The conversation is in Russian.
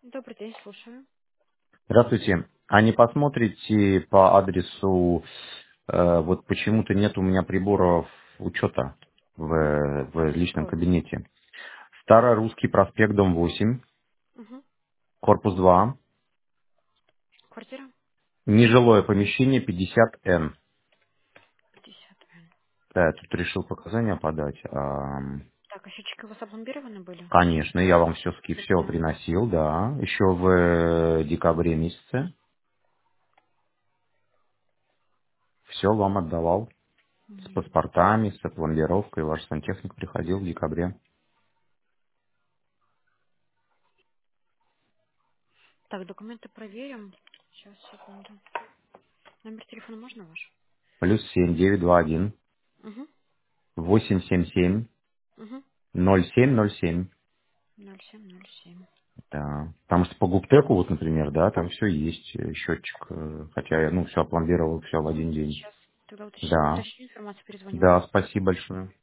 Добрый день, слушаю. Здравствуйте. А не посмотрите по адресу, вот почему-то нет у меня приборов учета в личном Какой? кабинете. Старорусский проспект, дом 8, Угу. корпус 2, Квартира нежилое помещение 50Н. 50Н. Да, я тут решил показания подать. Так, а счетчики у вас опломбированы были? Конечно, я вам все Цветные. приносил, да, еще в декабре месяце. Все вам отдавал с Мгм. паспортами, с опломбировкой. Ваш сантехник приходил в декабре. Так, документы проверим. Сейчас, секунду. Номер телефона можно ваш? Плюс 7921 Угу. 877 Угу. 0707. 0707. Да. Потому что по Гуптеку, вот, например, да, там все есть, счетчик, хотя я, все опломбировал, все в один день. Сейчас тогда Да, уточню информацию, перезвоню да, вам. спасибо большое.